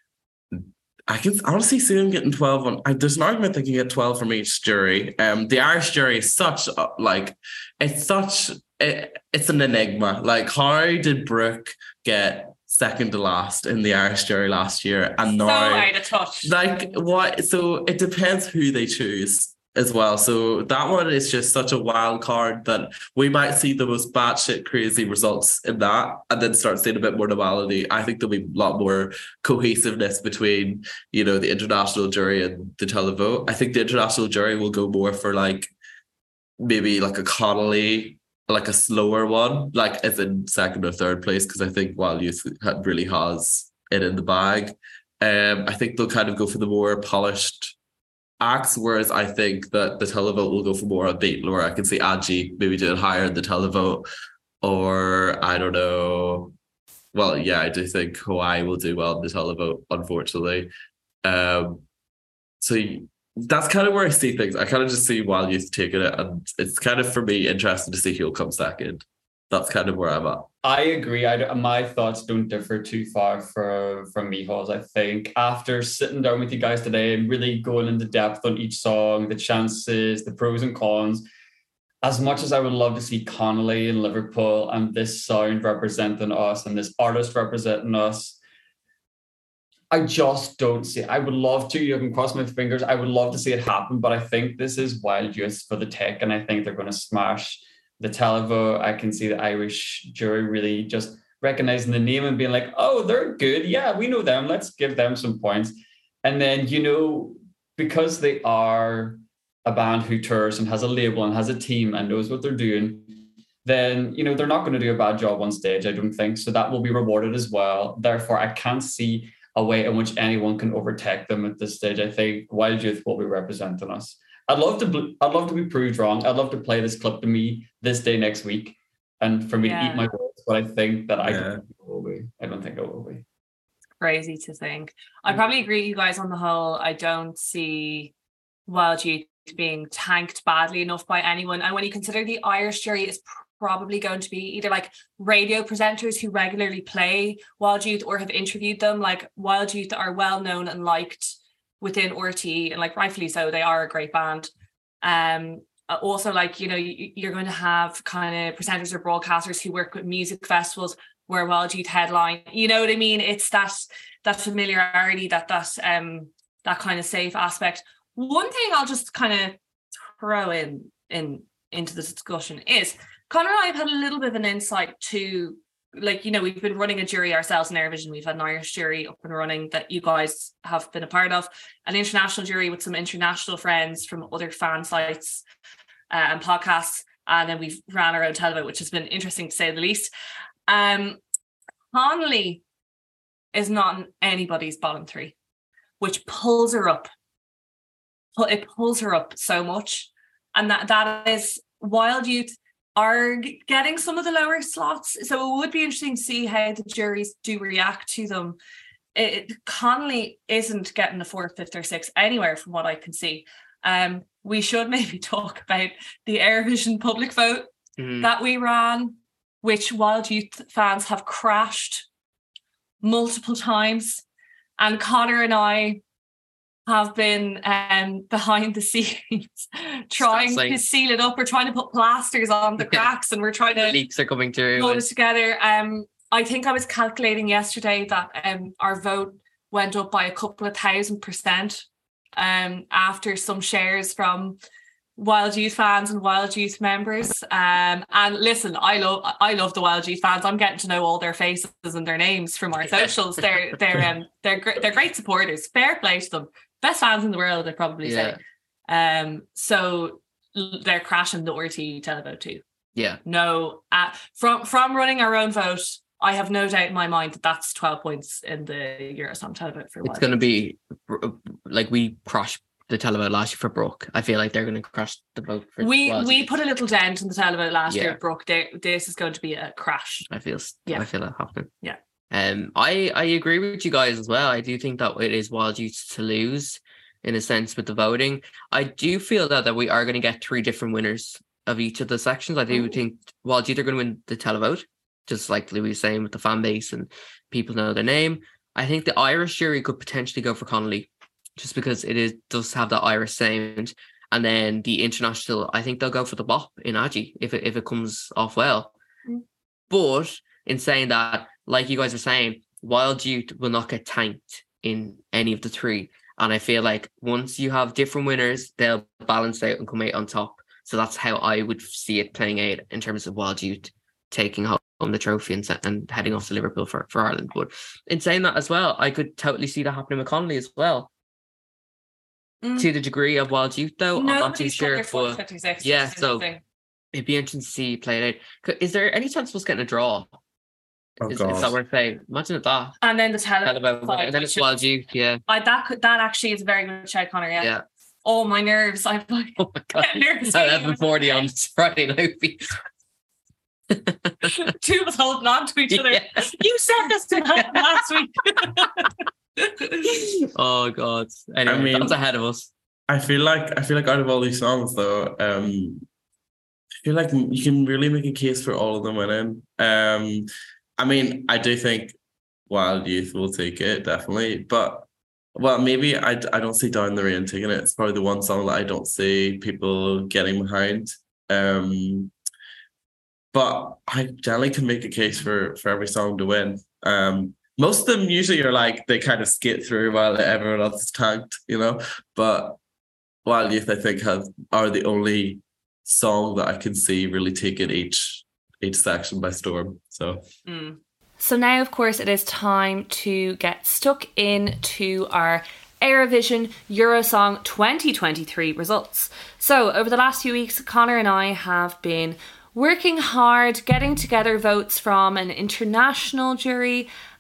I can honestly see them getting twelve on. I, there's an argument they can get twelve from each jury. Um, the Irish jury is such a, like it's such it, it's an enigma. Like, how did Brooke get second to last in the Irish jury last year, and So now out of touch. like what? So it depends who they choose as well. So that one is just such a wild card that we might see the most batshit crazy results in that and then start seeing a bit more normality. I think there'll be a lot more cohesiveness between, you know, the international jury and the televote. I think the international jury will go more for like maybe like a Connolly, like a slower one, like as in second or third place, because I think Wild Youth really has it in the bag. Um, I think they'll kind of go for the more polished acts, whereas I think that the televote will go for more upbeat, where I can see Adji maybe doing higher in the televote, or I don't know. Well, yeah, I do think Hawaii will do well in the televote, unfortunately. Um, so that's kind of where I see things. I kind of just see Wild Youth taking it, and it's kind of for me interesting to see who'll come second. That's kind of where I'm at. I agree. I don't- my thoughts don't differ too far from from Micheál's. I think after sitting down with you guys today and really going into depth on each song, the chances, the pros and cons, as much as I would love to see Connolly in Liverpool and this sound representing us and this artist representing us, I just don't see it. I would love to. You can cross my fingers. I would love to see it happen, but I think this is Wild Youth for the tech, and I think they're going to smash the televote. I can see the Irish jury really just recognizing the name and being like, oh, they're good. Yeah, we know them. Let's give them some points. And then, you know, because they are a band who tours and has a label and has a team and knows what they're doing, then, you know, they're not going to do a bad job on stage, I don't think. So that will be rewarded as well. Therefore, I can't see, a way in which anyone can overtake them at this stage. I think Wild Youth will be representing us. I'd love to. bl- I'd love to be proved wrong. I'd love to play this clip to me this day next week, and for me Yeah. to eat my words. But I think that I Yeah. don't think it will be. I don't think it will be. Crazy to think. I probably agree with you guys on the whole. I don't see Wild Youth being tanked badly enough by anyone. And when you consider the Irish jury is probably going to be either like radio presenters who regularly play Wild Youth or have interviewed them, like Wild Youth are well known and liked within R T E, and like rightfully so, they are a great band. Um, also, like, you know, you, you're going to have kind of presenters or broadcasters who work with music festivals where Wild Youth headline. You know what I mean? It's that that familiarity, that that um that kind of safe aspect. One thing I'll just kind of throw in in into the discussion is Conor and I have had a little bit of an insight to, like, you know, we've been running a jury ourselves in Airvision. We've had an Irish jury up and running that you guys have been a part of, an international jury with some international friends from other fan sites uh, and podcasts, and then we've ran our own televote, which has been interesting to say the least. Um, Connolly is not in anybody's bottom three, which pulls her up. Pu- It pulls her up so much, and that that is Wild Youth are g- getting some of the lower slots. So it would be interesting to see how the juries do react to them. It, Connolly isn't getting a fourth, fifth, or sixth anywhere from what I can see. Um, we should maybe talk about the Airvision public vote Mhm. that we ran, which Wild Youth fans have crashed multiple times. And Connor and I have been um, behind the scenes trying Stressing. to seal it up. We're trying to put plasters on the Yeah. cracks, and we're trying The to leaks are coming through. hold it together. Um, I think I was calculating yesterday that um, our vote went up by a couple of thousand percent um, after some shares from Wild Youth fans and Wild Youth members. Um, and listen, I love I love the Wild Youth fans. I'm getting to know all their faces and their names from our socials. They're they're um they're gr- they're great supporters. Fair play to them. Best fans in the world, I'd probably Yeah. say. Um, so l- they're crashing the R T E televote too. Yeah. No, uh, from from running our own vote, I have no doubt in my mind that that's twelve points in the Eurosong televote for It's Wild going to Youth. be like we crashed the televote last year for Brooke. I feel like they're going to crash the vote for We Wild we Youth. put a little dent in the televote last Yeah. year, Brooke. There, this is going to be a crash. I feel Yeah. I feel that happening. Yeah. Um, I I agree with you guys as well. I do think that it is Wild Youth to lose in a sense with the voting. I do feel that that we are going to get three different winners of each of the sections. I do Ooh. think Wild Youth are going to win the televote, just like Louis was saying with the fan base and people know their name. I think the Irish jury could potentially go for Connolly, just because it is does have that Irish sound. And then the international, I think they'll go for the bop in Agi if it if it comes off well. Mm. But in saying that, like you guys are saying, Wild Youth will not get tanked in any of the three. And I feel like once you have different winners, they'll balance out and come out on top. So that's how I would see it playing out in terms of Wild Youth taking home the trophy and, se- and heading off to Liverpool for, for Ireland. But in saying that as well, I could totally see that happening with Connolly as well. Mm. To the degree of Wild Youth, though, I'm not too Nobody's got sure. their fourth, But fifth, or sixth, yeah, which is the so- thing. it'd be interesting to see play it out. C- Is there any chance of us getting a draw? Oh, Is, God. is that worth saying? Imagine if that. And then the televote. Televote, and then it's Wild Youth, yeah. I, that could, that actually is a very good shout, Connor. Yeah. Yeah. Oh, my nerves! I'm like Oh my God. nerves. eleven forty on Friday night. Two of us holding on to each other. Yeah. You said this to happen last week. Oh God! Anyway, I mean- that's ahead of us. I feel like I feel like out of all these songs though, um, I feel like you can really make a case for all of them winning. Um, I mean, I do think Wild Youth will take it definitely, but well, maybe I, I don't see Down the Rain taking it. It's probably the one song that I don't see people getting behind. Um, but I generally can make a case for for every song to win. Um, most of them usually are like they kind of skate through while everyone else is tanked, you know. But Wild Youth, I think, have are the only song that I can see really taking each each section by storm. So Mm. So now, of course, it is time to get stuck into our Eurovision Eurosong twenty twenty-three results. So over the last few weeks, Connor and I have been working hard, getting together votes from an international jury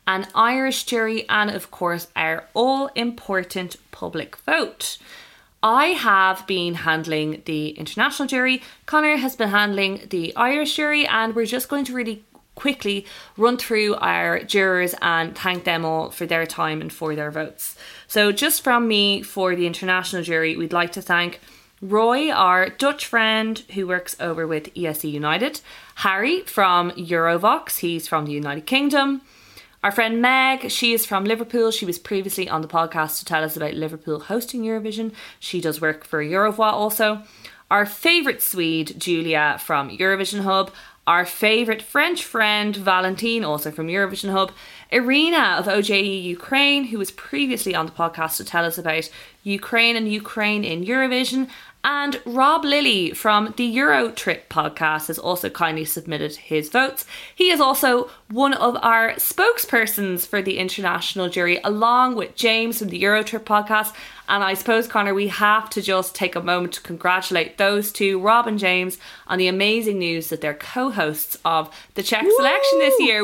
an Irish jury, and of course our all-important public vote. I have been handling the international jury, Connor has been handling the Irish jury, and we're just going to really quickly run through our jurors and thank them all for their time and for their votes. So just from me for the international jury, we'd like to thank Roy, our Dutch friend who works over with E S C United, Harry from Eurovox, he's from the United Kingdom, our friend Meg, she is from Liverpool. She was previously on the podcast to tell us about Liverpool hosting Eurovision. She does work for Eurovoix also. Our favourite Swede, Julia from Eurovision Hub. Our favourite French friend, Valentine, also from Eurovision Hub. Irina of O J E Ukraine, who was previously on the podcast to tell us about Ukraine and Ukraine in Eurovision. And Rob Lilly from the Euro Trip podcast has also kindly submitted his votes. He is also one of our spokespersons for the international jury, along with James from the Euro Trip podcast. And I suppose, Connor, we have to just take a moment to congratulate those two, Rob and James, on the amazing news that they're co-hosts of the Czech Woo! selection this year.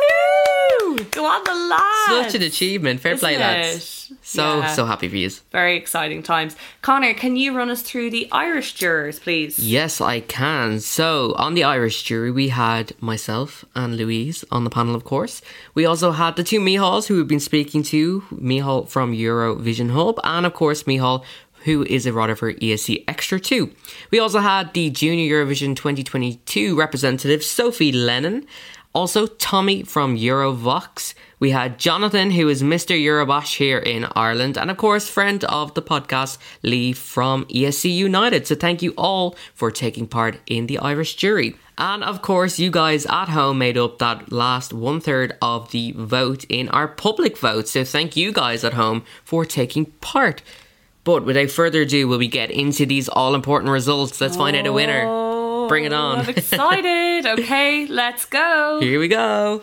Woohoo! Go on the lads! Such an achievement. Fair play, Isn't lads. it? So, Yeah. so happy for you. Very exciting times. Connor, can you run us through the Irish jurors, please? Yes, I can. So, on the Irish jury, we had myself and Louise on the panel, of course. We also had the two Mihals who we've been speaking to, Mihal from Eurovision Hub, and of course Mihal, who is a writer for E S C Extra two. We also had the Junior Eurovision twenty twenty-two representative, Sophie Lennon. Also, Tommy from Eurovox. We had Jonathan, who is Mister Eurobosh here in Ireland. And of course, friend of the podcast, Lee from E S C United. So thank you all for taking part in the Irish jury. And of course, you guys at home made up that last one third of the vote in our public vote. So thank you guys at home for taking part. But without further ado, will we get into these all-important results? Let's find out a winner. Bring it on. I'm excited. Okay, let's go. Here we go.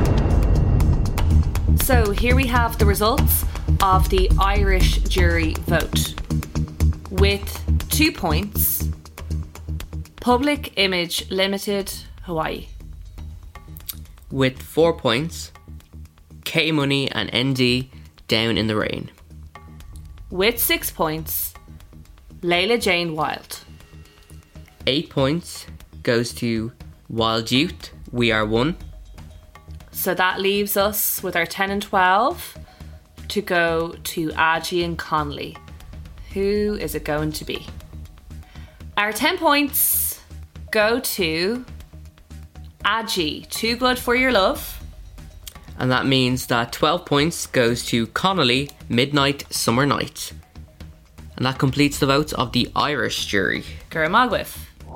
So here we have the results of the Irish jury vote. With two points, Public Image Limited, Hawaii. With four points, K Money and N D, Down in the Rain. With six points, Layla Jane Wild. Eight points goes to Wild Youth, We Are One. So that leaves us with our ten and twelve to go to Adji and Connolly. Who is it going to be? Our ten points go to Adji, Too Good For Your Love. And that means that twelve points goes to Connolly, Midnight Summer Night. And that completes the votes of the Irish jury. Gura Magwith.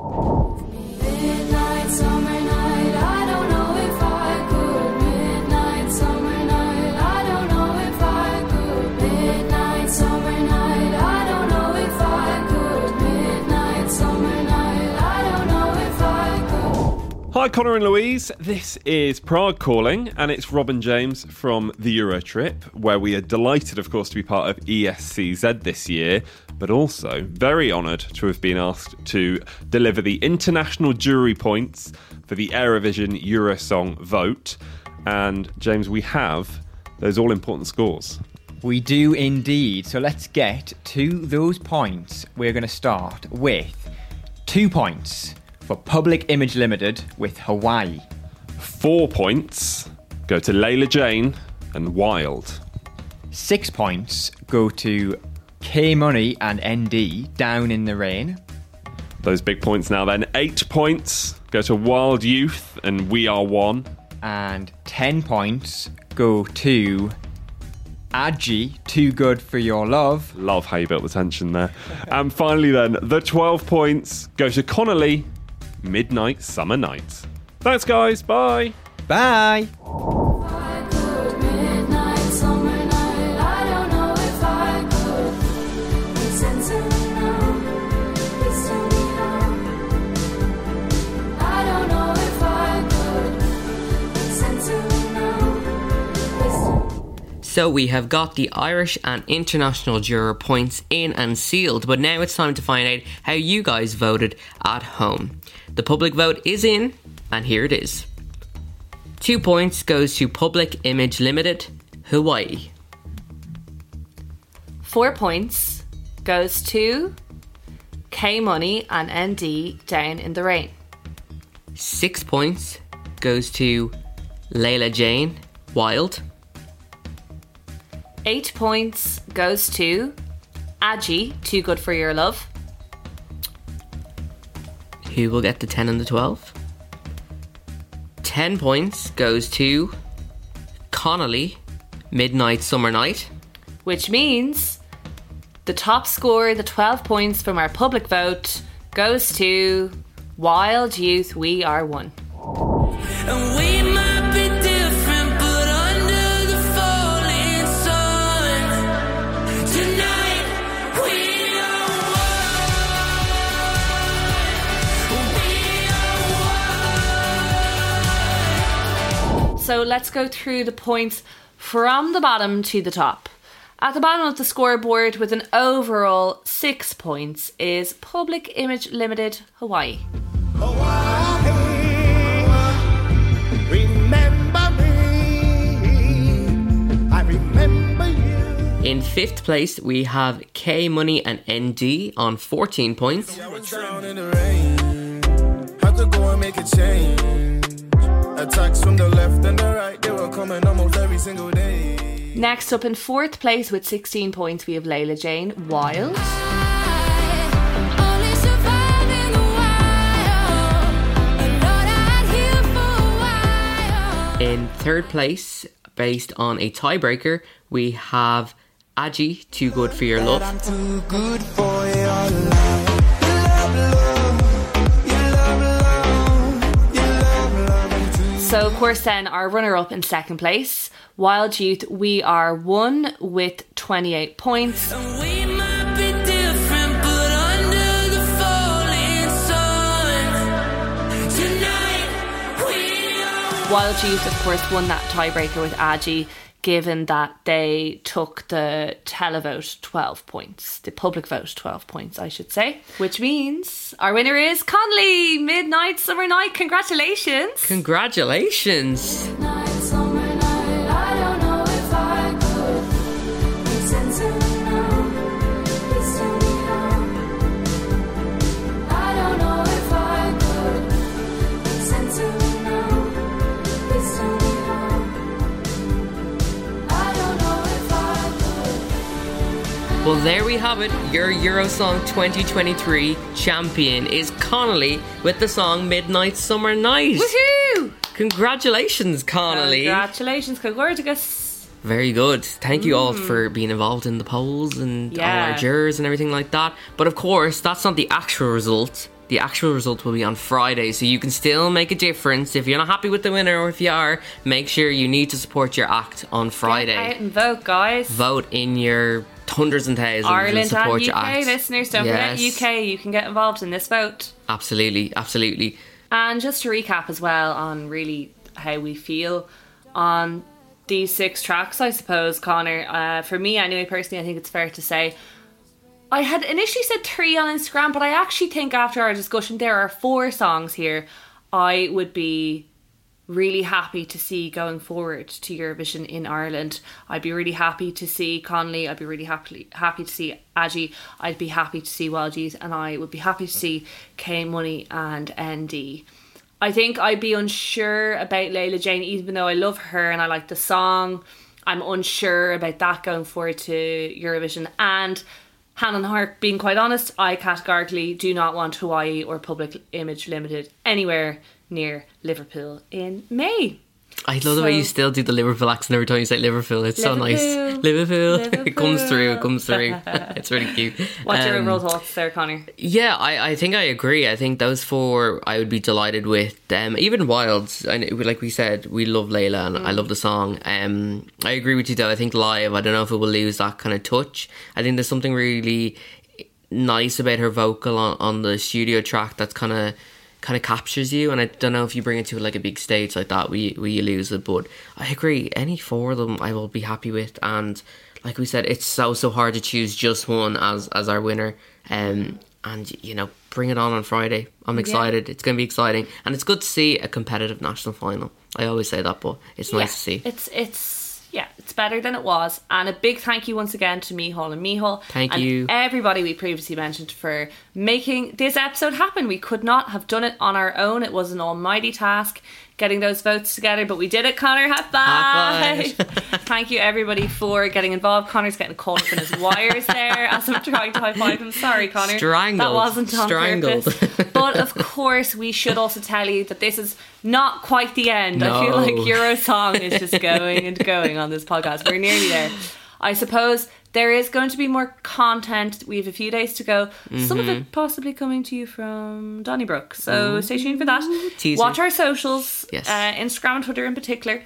Midnight summer night, I don't know if I could. Midnight summer night, I don't know if I could. Midnight summer night, I don't know if I could. Midnight summer night, I don't know if I could. Hi Connor and Louise, this is Prague Calling and it's Rob and James from the Euro Trip, where we are delighted of course to be part of E S C Z this year, but also very honoured to have been asked to deliver the international jury points for the Eurovision Eurosong vote. And James, we have those all-important scores. We do indeed. So let's get to those points. We're going to start with two points for Public Image Limited with Hawaii. Four points go to Layla Jane and Wild. Six points go to K Money and N D, Down in the Rain. Those big points now then. Eight points go to Wild Youth and We Are One. And ten points go to Adji, Too Good For Your Love. Love how you built the tension there. And finally then, the twelve points go to Connolly, Midnight Summer Night. Thanks guys, bye. Bye. I could. Midnight summer night, I don't know if I could. Listen to me now, please tell me now. I don't know if I could. Listen to me now, listen. So we have got the Irish and international juror points in and sealed, but now it's time to find out how you guys voted at home. The public vote is in, and here it is. Two points goes to Public Image Limited, Hawaii. Four points goes to K Money and N D, Down in the Rain. Six points goes to Layla Jane, Wild. Eight points goes to Aji, Too Good For Your Love. Who will get the ten and the twelve? Ten points goes to Connolly, Midnight Summer Night. Which means the top score, the twelve points from our public vote, goes to Wild Youth, We Are One. And we might be different, but under the falling sun, tonight we are one. We are one. So let's go through the points from the bottom to the top. At the bottom of the scoreboard with an overall six points is Public Image Limited, Hawaii. Remember me, I remember you. In fifth place, we have K Money and N D on fourteen points. I was down in the rain, had to go and make a change. Attacks from the left and the right, they were coming almost every single day. Next up in fourth place with sixteen points, we have Layla Jane, Wild. Only survive in the wild. Lord, I'd heal for a while. In third place, based on a tiebreaker, we have Aji, Too Good For Your Love. I'm too good for your love. Love, love, you love, love, you love, love, I'm too. So, of course, then our runner-up in second place, Wild Youth, We Are One, with twenty-eight points. And we might be different, but under the falling sun, tonight we are Wild Youth, of course, won that tiebreaker with Aji, given that they took the televote twelve points, the public vote twelve points, I should say. Which means our winner is Connolly, Midnight Summer Night. Congratulations! Congratulations! Night, summer night, I don't know if I could pretend to know. Please tell me how. I don't know if I could pretend to know. Please tell me how. I don't know if I could. Well, there we have it. Your Eurosong twenty twenty-three champion is Connolly with the song Midnight Summer Night. Woohoo! Congratulations, Connolly. Congratulations, Congratulations. Very good. Thank you all for being involved in the polls and all Yeah. our jurors and everything like that. But of course, that's not the actual result. The actual result will be on Friday, so you can still make a difference. If you're not happy with the winner, or if you are, make sure you need to support your act on Friday. Get out and vote, guys. Vote in your hundreds and thousands and Ireland support and U your K act. listeners, don't forget Yes. U K, you can get involved in this vote. Absolutely, absolutely. And just to recap as well on really how we feel on these six tracks, I suppose, Connor. Uh, for me, anyway, personally, I think it's fair to say I had initially said three on Instagram, but I actually think after our discussion there are four songs here I would be really happy to see going forward to Eurovision in Ireland. I'd be really happy to see Connolly, I'd be really happy happy to see Aji, I'd be happy to see Wild Youth, and I would be happy to see K Money and N D. I think I'd be unsure about Layla Jane, even though I love her and I like the song. I'm unsure about that going forward to Eurovision. And hand on heart, being quite honest, I categorically do not want Hawaii or Public Image Limited anywhere near Liverpool in May. I love the way you So- still do the Liverpool accent every time you say Liverpool. It's so nice. Liverpool. Liverpool. It comes through. It Liverpool. comes through. It's really cute. What's your Um, overall thoughts there, Connor? Yeah, I, I think I agree. I think those four I would be delighted with. Um, even Wilds, and it- like we said, we love Layla and I love the song. Um, I agree with you though. I think live, I don't know if it will lose that kind of touch. I think there's something really nice about her vocal on, on the studio track that's kind of kind of captures you, and I don't know if you bring it to like a big stage like that, we we lose it. But I agree, any four of them I will be happy with, and like we said, it's so so hard to choose just one as as our winner. Um, and you know, bring it on on Friday. I'm excited. It's going to be exciting. And it's good to see a competitive national final. I always say that, but it's nice Yeah, to see. It's it's yeah, it's better than it was. And a big thank you once again to Mihal and Mihal. Thank and you. everybody we previously mentioned for making this episode happen. We could not have done it on our own. It was an almighty task getting those votes together, but we did it, Connor. High five! High five. Thank you everybody for getting involved. Connor's getting caught up in his wires there as I'm trying to high five him. Sorry, Connor. Strangled. That wasn't on Strangled. purpose. But of course, we should also tell you that this is not quite the end. I feel No. like Eurosong is just going and going on this podcast. We're nearly there. I suppose there is going to be more content. We have a few days to go. Some of it possibly coming to you from Donnybrook. So stay tuned for that. Teaser. Watch our socials, Yes. uh, Instagram and Twitter in particular.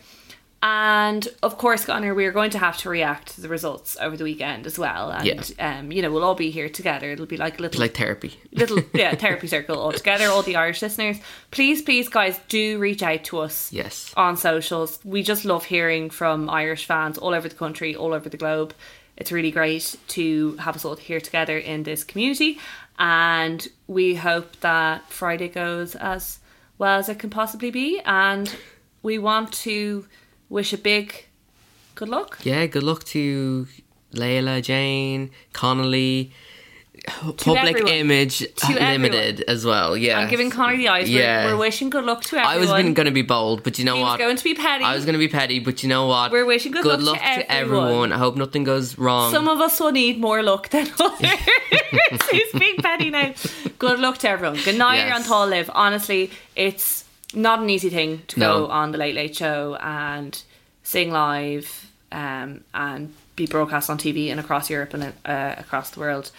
And of course, Connor, we are going to have to react to the results over the weekend as well. And, Yeah. um, you know, we'll all be here together. It'll be like a little Like therapy. little yeah therapy circle all together, all the Irish listeners. Please please guys, do reach out to us Yes. on socials. We just love hearing from Irish fans all over the country, all over the globe. It's really great to have us all here together in this community, and we hope that Friday goes as well as it can possibly be, and we want to wish a big good luck Yeah, good luck to Layla, Jane, Connolly, Public everyone. Image To Limited as well. Yeah. I'm giving Connor the eyes. Yeah. We're, we're wishing good luck to I everyone. was going to be bold, but you know He was what? going to be petty. I was going to be petty, but you know what? We're wishing good luck to luck to everyone. everyone. I hope nothing goes wrong. Some of us will need more luck than others. Who's being petty now? Good luck to everyone. Good night, Yes. and tall live. Honestly, it's not an easy thing to No. go on the Late Late Show and sing live um, and be broadcast on T V and across Europe and uh, across the world.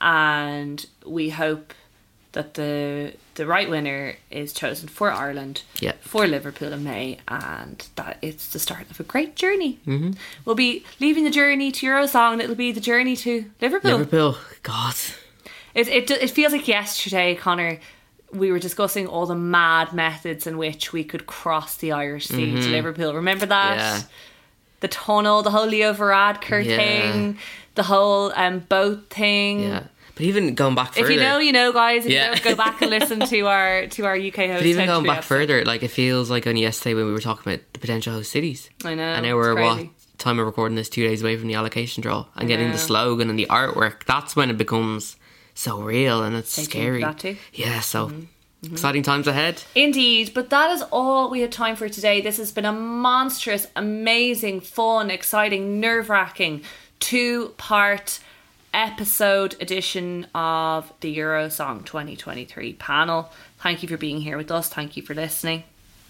And we hope that the the right winner is chosen for Ireland, Yeah. for Liverpool in May, and that it's the start of a great journey. Mm-hmm. We'll be leaving the journey to Eurosong, and it'll be the journey to Liverpool. Liverpool. God. It, it, it feels like yesterday, Connor, we were discussing all the mad methods in which we could cross the Irish Sea to Liverpool. Remember that? Yeah. The tunnel, the whole Leo Varadkar Yeah. thing, the whole um, boat thing. Yeah. But even going back further. If you know, you know, guys. If Yeah. you don't, go back and listen to our to our U K host. But even going History back episode. further, like it feels like only yesterday when we were talking about the potential host cities. I know. And now it's we're what crazy. time of recording this, two days away from the allocation draw and getting know. the slogan and the artwork. That's when it becomes so real and it's Stay tuned scary. for that too. Yeah, so exciting times ahead. Indeed, but that is all we had time for today. This has been a monstrous, amazing, fun, exciting, nerve-wracking two-part episode edition of the Eurosong twenty twenty-three panel. Thank you for being here with us. Thank you for listening.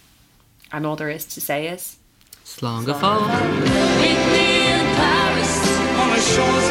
And all there is to say is... Slán go fóill. Meet me in Paris on the shores